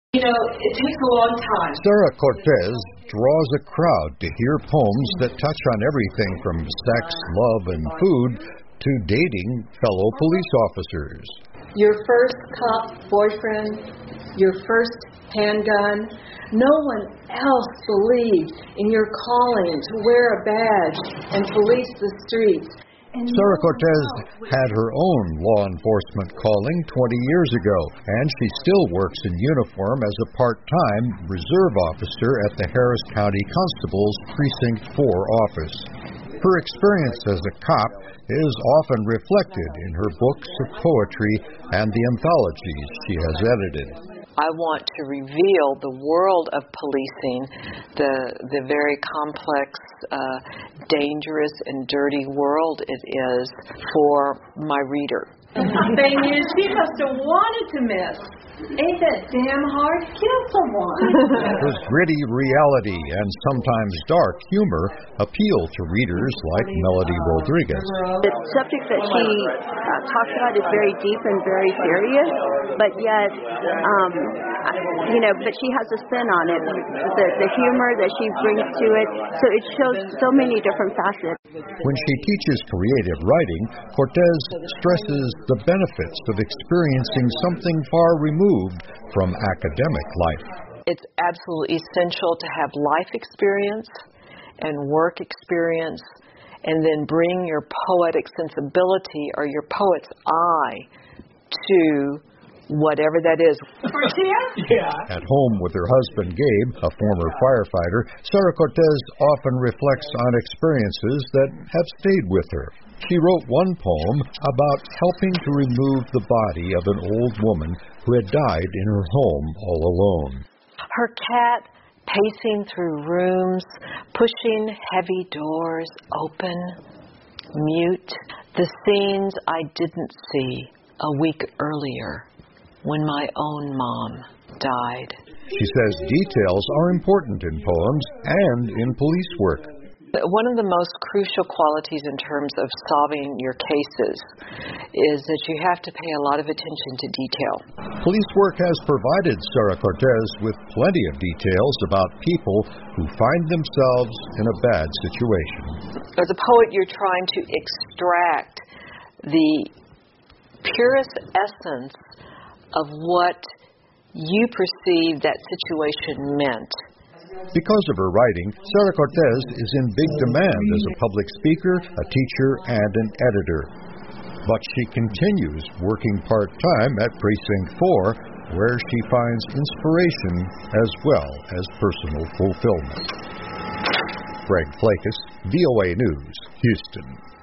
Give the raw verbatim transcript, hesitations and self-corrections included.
You know, it takes a long time. Sara Cortez draws a crowd to hear poems that touch on everything from sex, love, and food to dating fellow police officers. Your first cop boyfriend, your first handgun. No one else believed in your calling to wear a badge and police the streets. Sara Cortez had her own law enforcement calling twenty years ago, and she still works in uniform as a part-time reserve officer at the Harris County Constable's Precinct four office. Her experience as a cop is often reflected in her books of poetry and the anthologies she has edited. I want to reveal the world of policing, the the very complex, uh, dangerous, and dirty world it is for my reader. The thing is, she must have wanted to miss. Ain't that damn hard to kill someone? Her gritty reality and sometimes dark humor appeal to readers like Melody Rodriguez. The subject that she uh, talks about is very deep and very serious, but yet, um, you know, but she has a spin on it. The, the humor that she brings to it, so it shows so many different facets. When she teaches creative writing, Cortez stresses the benefits of experiencing something far removed from academic life. It's absolutely essential to have life experience and work experience, and then bring your poetic sensibility or your poet's eye to whatever that is. Yeah. At home with her husband Gabe, a former firefighter, Sara Cortez often reflects on experiences that have stayed with her. She wrote one poem about helping to remove the body of an old woman who had died in her home all alone. Her cat pacing through rooms, pushing heavy doors open, mute, the scenes I didn't see a week earlier when my own mom died. She says details are important in poems and in police work. One of the most crucial qualities in terms of solving your cases is that you have to pay a lot of attention to detail. Police work has provided Sara Cortez with plenty of details about people who find themselves in a bad situation. As a poet, you're trying to extract the purest essence of what you perceive that situation meant. Because of her writing, Sara Cortez is in big demand as a public speaker, a teacher, and an editor. But she continues working part-time at Precinct four, where she finds inspiration as well as personal fulfillment. Greg Flakus, V O A News, Houston.